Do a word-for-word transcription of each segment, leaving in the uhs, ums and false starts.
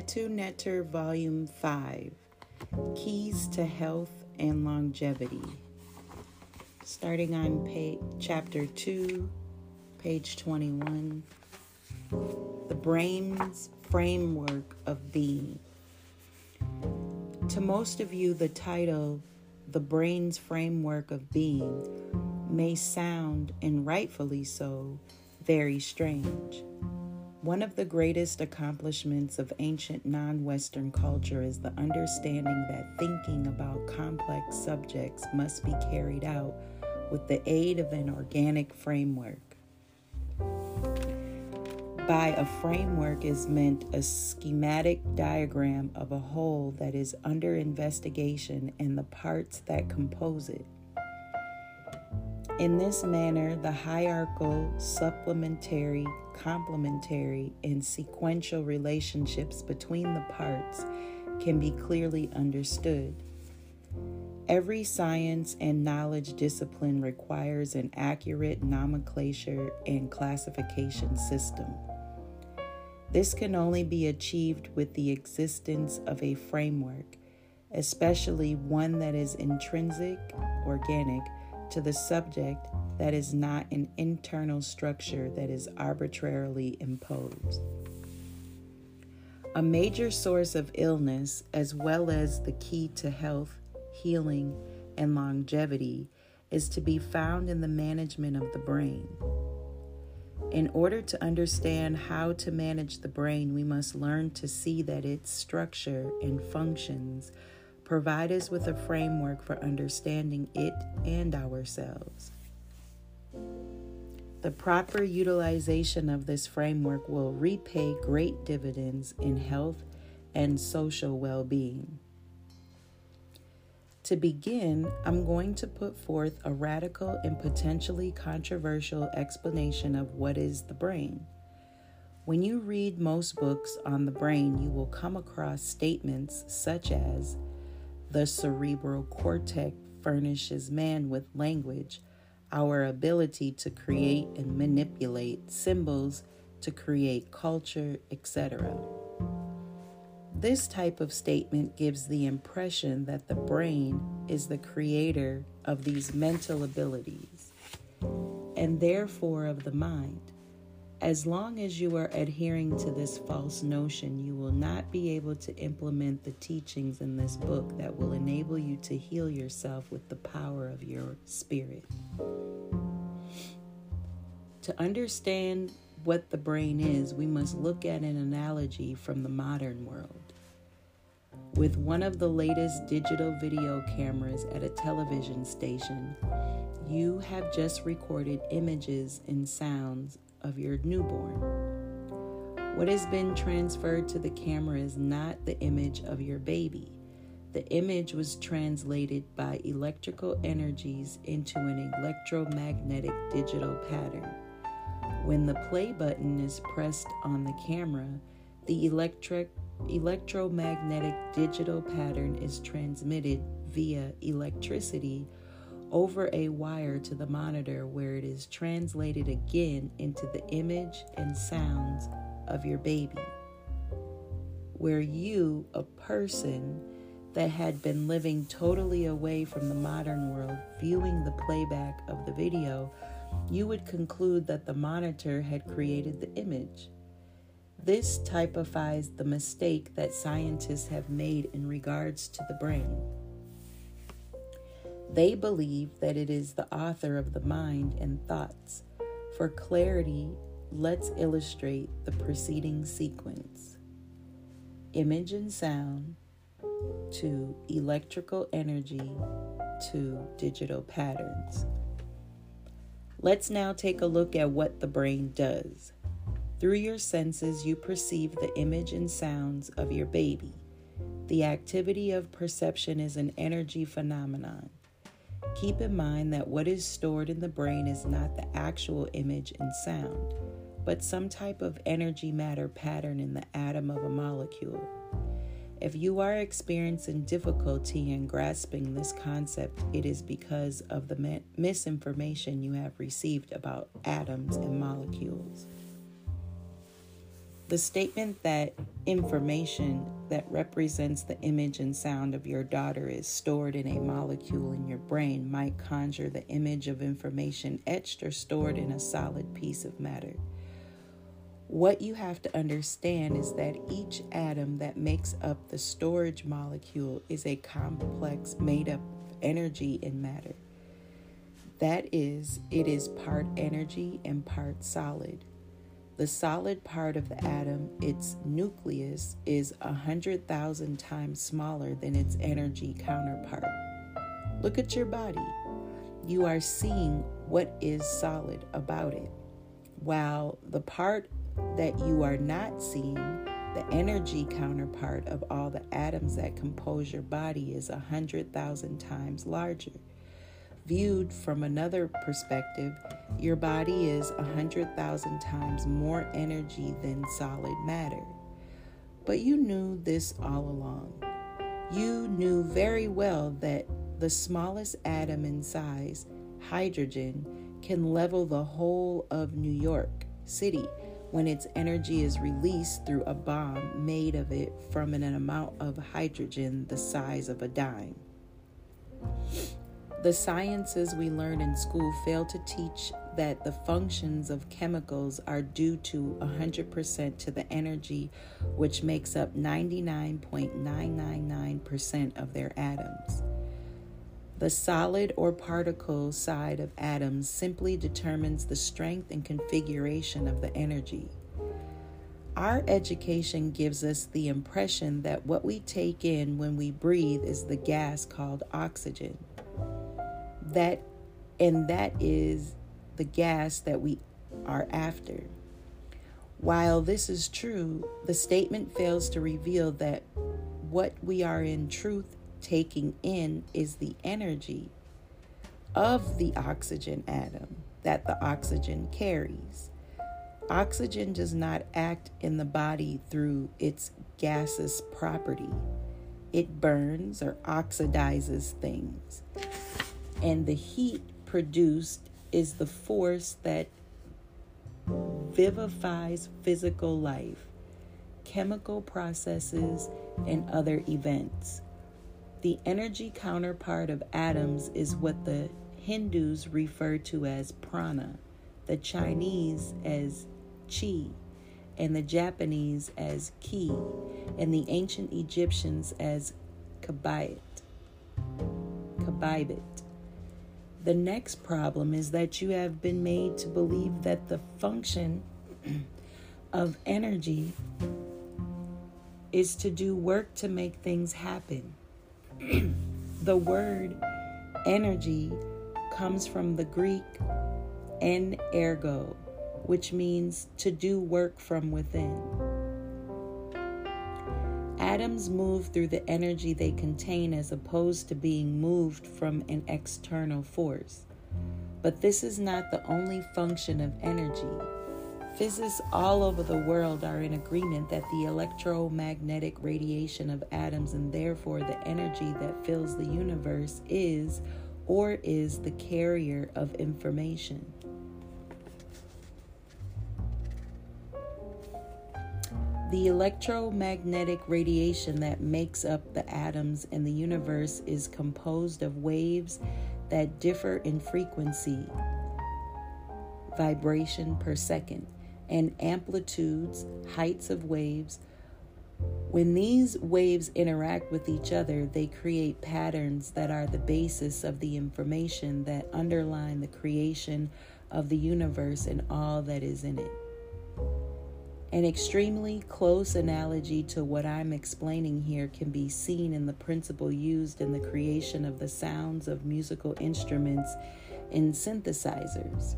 Netu Netter Volume five, Keys to Health and Longevity. Starting on page, Chapter two, page twenty-one, The Brain's Framework of Being. To most of you, the title, The Brain's Framework of Being, may sound, and rightfully so, very strange. One of the greatest accomplishments of ancient non-Western culture is the understanding that thinking about complex subjects must be carried out with the aid of an organic framework. By a framework is meant a schematic diagram of a whole that is under investigation and the parts that compose it. In this manner, the hierarchical, supplementary, complementary, and sequential relationships between the parts can be clearly understood. Every science and knowledge discipline requires an accurate nomenclature and classification system. This can only be achieved with the existence of a framework, especially one that is intrinsic, organic, to the subject, that is not an internal structure that is arbitrarily imposed. A major source of illness, as well as the key to health, healing, and longevity, is to be found in the management of the brain. In order to understand how to manage the brain, we must learn to see that its structure and functions provide us with a framework for understanding it and ourselves. The proper utilization of this framework will repay great dividends in health and social well-being. To begin, I'm going to put forth a radical and potentially controversial explanation of what is the brain. When you read most books on the brain, you will come across statements such as, "The cerebral cortex furnishes man with language, our ability to create and manipulate symbols to create culture, et cetera" This type of statement gives the impression that the brain is the creator of these mental abilities, and therefore of the mind. As long as you are adhering to this false notion, you will not be able to implement the teachings in this book that will enable you to heal yourself with the power of your spirit. To understand what the brain is, we must look at an analogy from the modern world. With one of the latest digital video cameras at a television station, you have just recorded images and sounds of your newborn. What has been transferred to the camera is not the image of your baby. The image was translated by electrical energies into an electromagnetic digital pattern. When the play button is pressed on the camera, the electric electromagnetic digital pattern is transmitted via electricity over a wire to the monitor, where it is translated again into the image and sounds of your baby. Where you, a person that had been living totally away from the modern world, viewing the playback of the video, you would conclude that the monitor had created the image. This typifies the mistake that scientists have made in regards to the brain. They believe that it is the author of the mind and thoughts. For clarity, let's illustrate the preceding sequence. Image and sound to electrical energy to digital patterns. Let's now take a look at what the brain does. Through your senses, you perceive the image and sounds of your baby. The activity of perception is an energy phenomenon. Keep in mind that what is stored in the brain is not the actual image and sound, but some type of energy matter pattern in the atom of a molecule. If you are experiencing difficulty in grasping this concept, it is because of the misinformation you have received about atoms and molecules. The statement that information that represents the image and sound of your daughter is stored in a molecule in your brain might conjure the image of information etched or stored in a solid piece of matter. What you have to understand is that each atom that makes up the storage molecule is a complex made up of energy and matter. That is, it is part energy and part solid. The solid part of the atom, its nucleus, is a hundred thousand times smaller than its energy counterpart. Look at your body. You are seeing what is solid about it, while the part that you are not seeing, the energy counterpart of all the atoms that compose your body, is a hundred thousand times larger. Viewed from another perspective, your body is a hundred thousand times more energy than solid matter. But you knew this all along. You knew very well that the smallest atom in size, hydrogen, can level the whole of New York City when its energy is released through a bomb made of it from an amount of hydrogen the size of a dime. The sciences we learn in school fail to teach that the functions of chemicals are due to one hundred percent to the energy which makes up ninety-nine point nine nine nine percent of their atoms. The solid or particle side of atoms simply determines the strength and configuration of the energy. Our education gives us the impression that what we take in when we breathe is the gas called oxygen. That and that is the gas that we are after. While this is true, the statement fails to reveal that what we are in truth taking in is the energy of the oxygen atom that the oxygen carries. Oxygen does not act in the body through its gaseous property. It burns or oxidizes things. And the heat produced is the force that vivifies physical life, chemical processes, and other events. The energy counterpart of atoms is what the Hindus refer to as prana, the Chinese as chi, and the Japanese as ki, and the ancient Egyptians as kabayit. Kabayit. The next problem is that you have been made to believe that the function of energy is to do work to make things happen. The word energy comes from the Greek en ergo, which means to do work from within. Atoms move through the energy they contain as opposed to being moved from an external force. But this is not the only function of energy. Physicists all over the world are in agreement that the electromagnetic radiation of atoms and therefore the energy that fills the universe is or is the carrier of information. The electromagnetic radiation that makes up the atoms in the universe is composed of waves that differ in frequency, vibration per second, and amplitudes, heights of waves. When these waves interact with each other, they create patterns that are the basis of the information that underline the creation of the universe and all that is in it. An extremely close analogy to what I'm explaining here can be seen in the principle used in the creation of the sounds of musical instruments in synthesizers.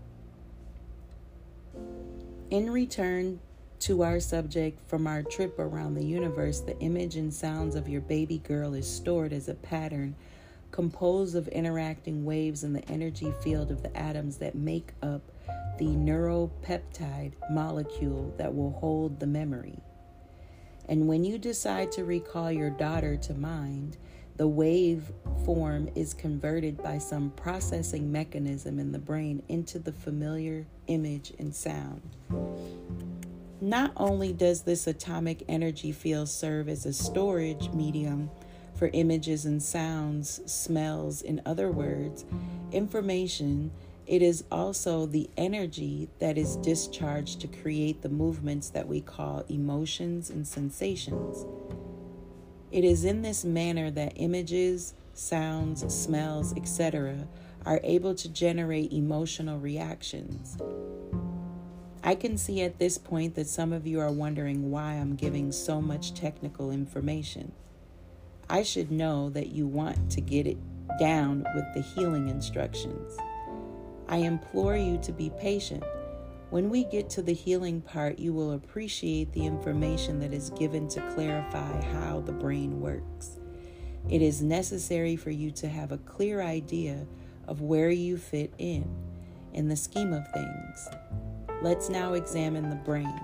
In return to our subject from our trip around the universe, the image and sounds of your baby girl is stored as a pattern composed of interacting waves in the energy field of the atoms that make up the neuropeptide molecule that will hold the memory. And when you decide to recall your daughter to mind, the wave form is converted by some processing mechanism in the brain into the familiar image and sound. Not only does this atomic energy field serve as a storage medium for images and sounds, smells, in other words, information, it is also the energy that is discharged to create the movements that we call emotions and sensations. It is in this manner that images, sounds, smells, et cetera are able to generate emotional reactions. I can see at this point that some of you are wondering why I'm giving so much technical information. I should know that you want to get it down with the healing instructions. I implore you to be patient. When we get to the healing part, you will appreciate the information that is given to clarify how the brain works. It is necessary for you to have a clear idea of where you fit in, in the scheme of things. Let's now examine the brain.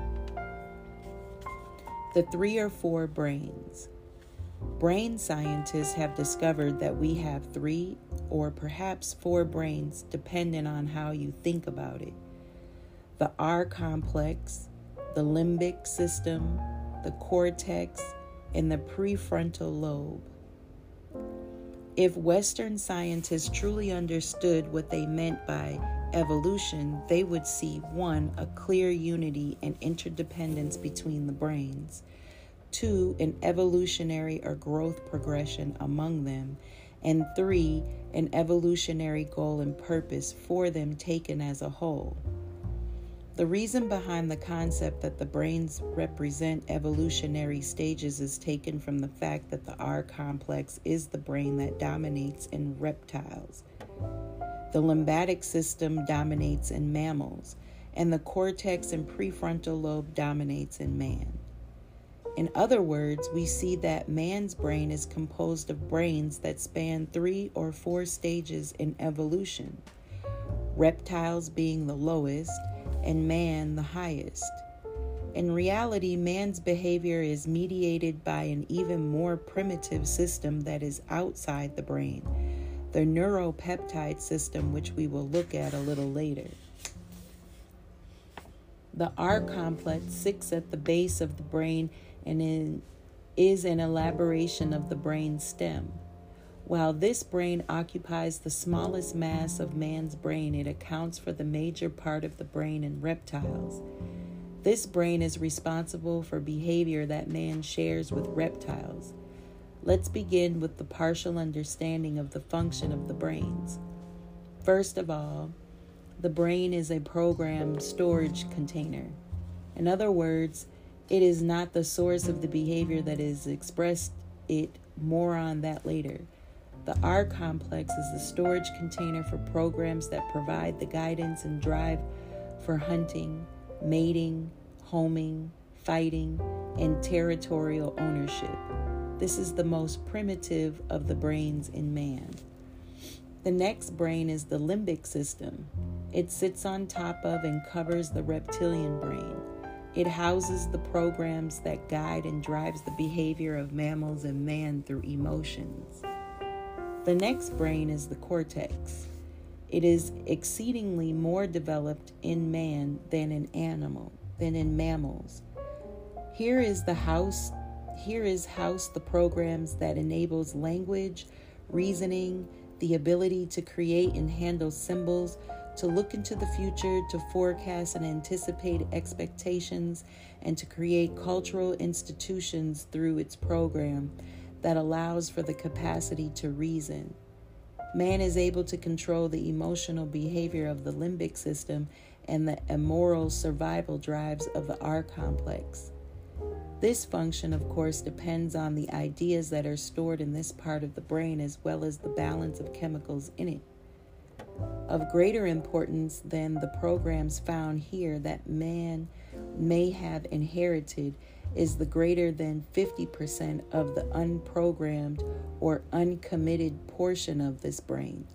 The three or four brains. Brain scientists have discovered that we have three or perhaps four brains depending on how you think about it. The R complex, the limbic system, the cortex, and the prefrontal lobe. If Western scientists truly understood what they meant by evolution, they would see one, a clear unity and interdependence between the brains, two, an evolutionary or growth progression among them, and three, an evolutionary goal and purpose for them taken as a whole. The reason behind the concept that the brains represent evolutionary stages is taken from the fact that the R complex is the brain that dominates in reptiles. The limbic system dominates in mammals, and the cortex and prefrontal lobe dominates in man. In other words, we see that man's brain is composed of brains that span three or four stages in evolution, reptiles being the lowest, and man the highest. In reality, man's behavior is mediated by an even more primitive system that is outside the brain, the neuropeptide system, which we will look at a little later. The R complex sits at the base of the brain and in, is an elaboration of the brain stem. While this brain occupies the smallest mass of man's brain, it accounts for the major part of the brain in reptiles. This brain is responsible for behavior that man shares with reptiles. Let's begin with the partial understanding of the function of the brains. First of all, the brain is a programmed storage container. In other words, it is not the source of the behavior that is expressed. It more on that later. The R complex is the storage container for programs that provide the guidance and drive for hunting, mating, homing, fighting, and territorial ownership. This is the most primitive of the brains in man. The next brain is the limbic system. It sits on top of and covers the reptilian brain. It houses the programs that guide and drives the behavior of mammals and man through emotions. The next brain is the cortex. It is exceedingly more developed in man than in animal, than in mammals. Here is the house, here is house the programs that enables language, reasoning, the ability to create and handle symbols, to look into the future, to forecast and anticipate expectations, and to create cultural institutions through its program that allows for the capacity to reason. Man is able to control the emotional behavior of the limbic system and the immoral survival drives of the R complex. This function, of course, depends on the ideas that are stored in this part of the brain as well as the balance of chemicals in it. Of greater importance than the programs found here that man may have inherited is the greater than fifty percent of the unprogrammed or uncommitted portion of this brain.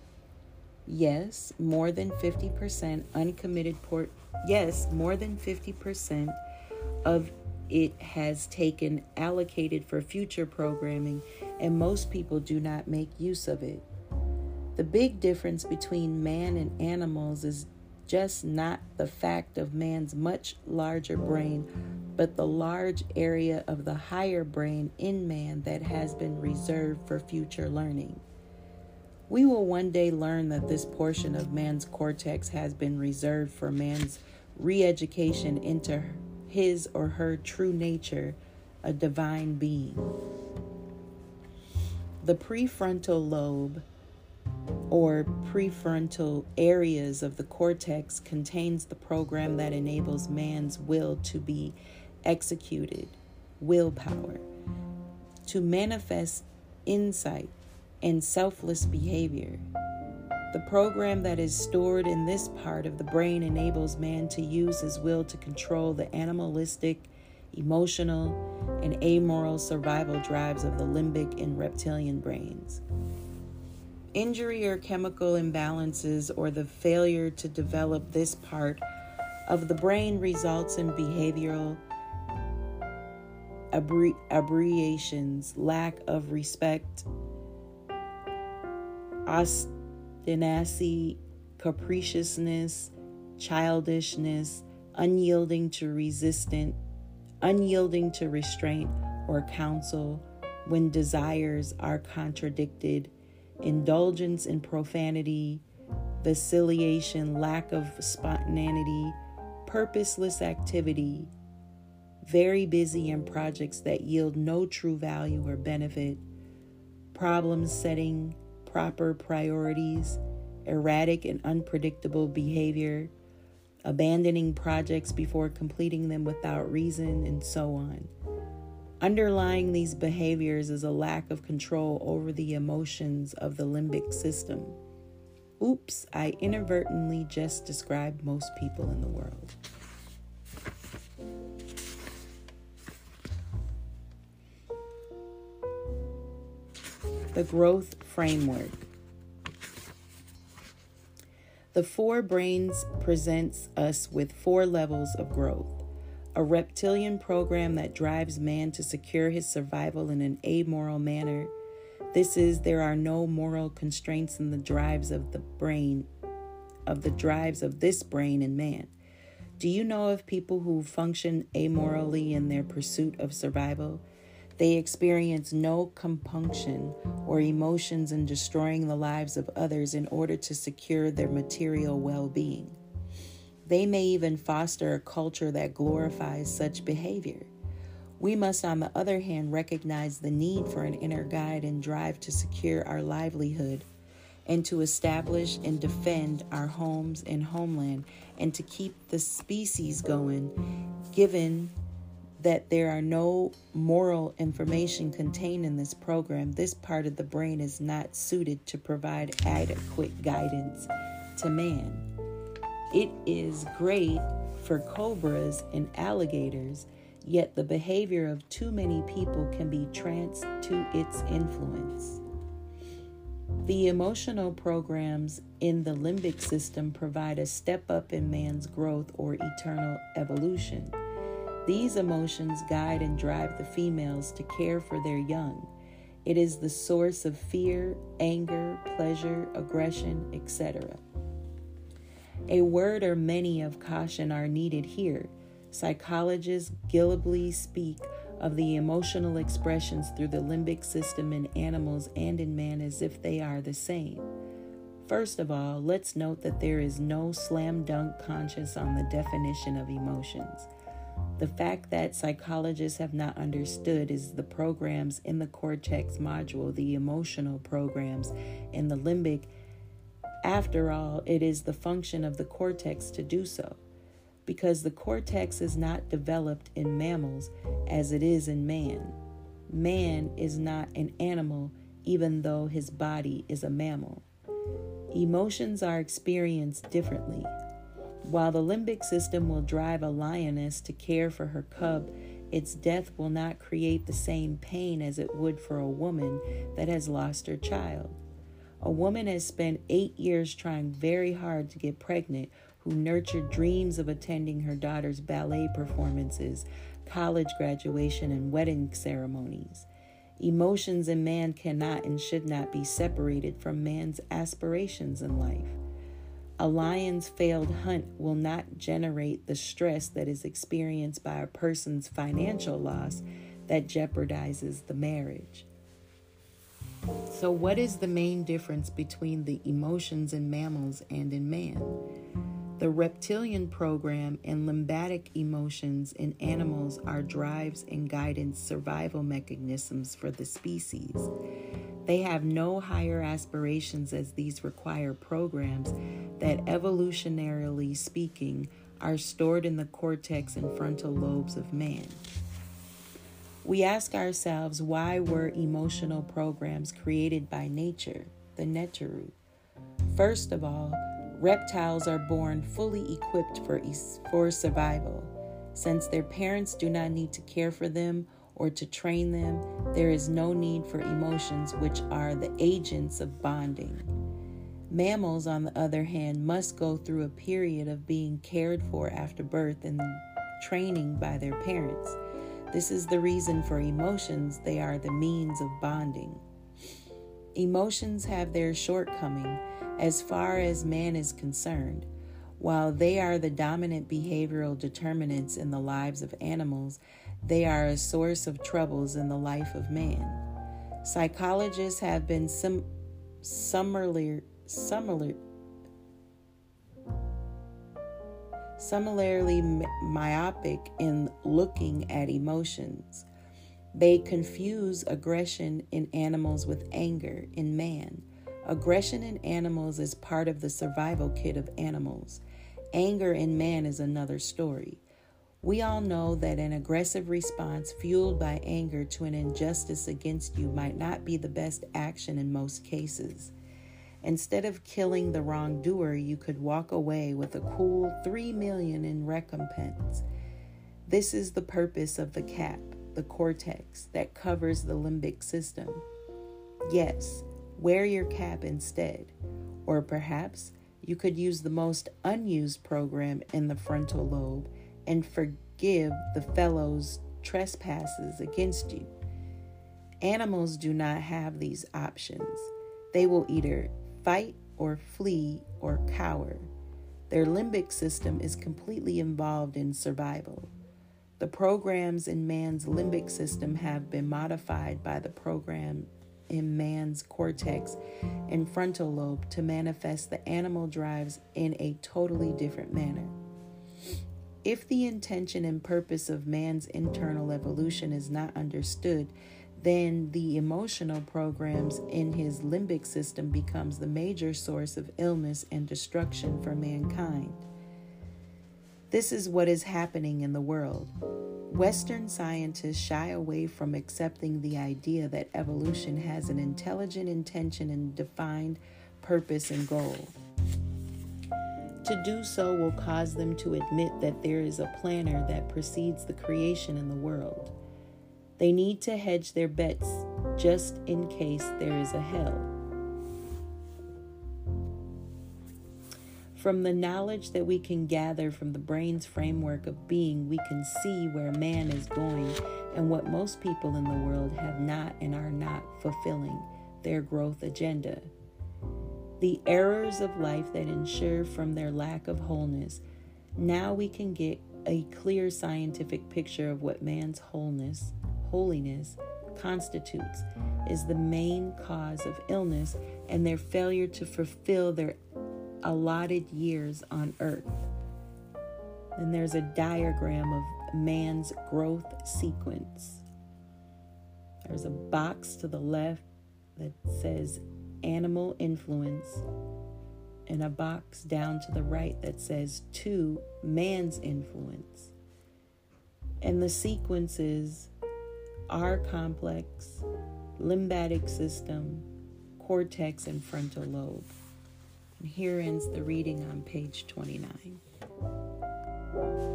Yes, more than fifty percent uncommitted por- yes, more than fifty percent of it has taken allocated for future programming, and most people do not make use of it. The big difference between man and animals is just not the fact of man's much larger brain, but the large area of the higher brain in man that has been reserved for future learning. We will one day learn that this portion of man's cortex has been reserved for man's re-education into his or her true nature, a divine being. The prefrontal lobe, or prefrontal areas of the cortex, contains the program that enables man's will to be executed, willpower, to manifest insight and selfless behavior. The program that is stored in this part of the brain enables man to use his will to control the animalistic, emotional, and amoral survival drives of the limbic and reptilian brains. Injury or chemical imbalances or the failure to develop this part of the brain results in behavioral abbre- aberrations, lack of respect, obstinacy, capriciousness, childishness, unyielding to resistant, unyielding to restraint or counsel when desires are contradicted, indulgence in profanity, vacillation, lack of spontaneity, purposeless activity, very busy in projects that yield no true value or benefit, problem setting proper priorities, erratic and unpredictable behavior, abandoning projects before completing them without reason, and so on. Underlying these behaviors is a lack of control over the emotions of the limbic system. Oops, I inadvertently just described most people in the world. The growth framework. The four brains presents us with four levels of growth. A reptilian program that drives man to secure his survival in an amoral manner. This is, there are no moral constraints in the drives of the brain, of the drives of this brain in man. Do you know of people who function amorally in their pursuit of survival? They experience no compunction or emotions in destroying the lives of others in order to secure their material well-being. They may even foster a culture that glorifies such behavior. We must, on the other hand, recognize the need for an inner guide and drive to secure our livelihood and to establish and defend our homes and homeland and to keep the species going, given that there are no moral information contained in this program. This part of the brain is not suited to provide adequate guidance to man. It is great for cobras and alligators, yet the behavior of too many people can be traced to its influence. The emotional programs in the limbic system provide a step up in man's growth or eternal evolution. These emotions guide and drive the females to care for their young. It is the source of fear, anger, pleasure, aggression, et cetera. A word or many of caution are needed here. Psychologists glibly speak of the emotional expressions through the limbic system in animals and in man as if they are the same. First of all, let's note that there is no slam dunk conscience on the definition of emotions. The fact that psychologists have not understood is the programs in the cortex module, the emotional programs in the limbic. After all, it is the function of the cortex to do so, because the cortex is not developed in mammals as it is in man. Man is not an animal, even though his body is a mammal. Emotions are experienced differently. While the limbic system will drive a lioness to care for her cub, its death will not create the same pain as it would for a woman that has lost her child. A woman has spent eight years trying very hard to get pregnant, who nurtured dreams of attending her daughter's ballet performances, college graduation, and wedding ceremonies. Emotions in man cannot and should not be separated from man's aspirations in life. A lion's failed hunt will not generate the stress that is experienced by a person's financial loss that jeopardizes the marriage. So, what is the main difference between the emotions in mammals and in man? The reptilian program and limbic emotions in animals are drives and guidance survival mechanisms for the species. They have no higher aspirations, as these require programs that, evolutionarily speaking, are stored in the cortex and frontal lobes of man. We ask ourselves, why were emotional programs created by nature, the Neteru? First of all, reptiles are born fully equipped for, for survival. Since their parents do not need to care for them or to train them, there is no need for emotions, which are the agents of bonding. Mammals, on the other hand, must go through a period of being cared for after birth and training by their parents. This is the reason for emotions. They are the means of bonding. Emotions have their shortcoming as far as man is concerned. While they are the dominant behavioral determinants in the lives of animals, they are a source of troubles in the life of man. Psychologists have been sim- similarly, similar, similarly myopic in looking at emotions. They confuse aggression in animals with anger in man. Aggression in animals is part of the survival kit of animals. Anger in man is another story. We all know that an aggressive response fueled by anger to an injustice against you might not be the best action in most cases. Instead of killing the wrongdoer, you could walk away with a cool three million dollars in recompense. This is the purpose of the cap, the cortex, that covers the limbic system. Yes, wear your cap instead. Or perhaps you could use the most unused program in the frontal lobe and forgive the fellow's trespasses against you. Animals do not have these options. They will either fight or flee or cower. Their limbic system is completely involved in survival. The programs in man's limbic system have been modified by the program in man's cortex and frontal lobe to manifest the animal drives in a totally different manner. If the intention and purpose of man's internal evolution is not understood, then the emotional programs in his limbic system becomes the major source of illness and destruction for mankind. This is what is happening in the world. Western scientists shy away from accepting the idea that evolution has an intelligent intention and defined purpose and goal. To do so will cause them to admit that there is a planner that precedes the creation in the world. They need to hedge their bets just in case there is a hell. From the knowledge that we can gather from the brain's framework of being, we can see where man is going and what most people in the world have not and are not fulfilling their growth agenda. The errors of life that ensure from their lack of wholeness. Now we can get a clear scientific picture of what man's wholeness, holiness constitutes, is the main cause of illness and their failure to fulfill their allotted years on earth. Then there's a diagram of man's growth sequence. There's a box to the left that says animal influence, and a box down to the right that says to man's influence. And the sequences are complex, limbic system, cortex, and frontal lobe. And here ends the reading on page twenty-nine.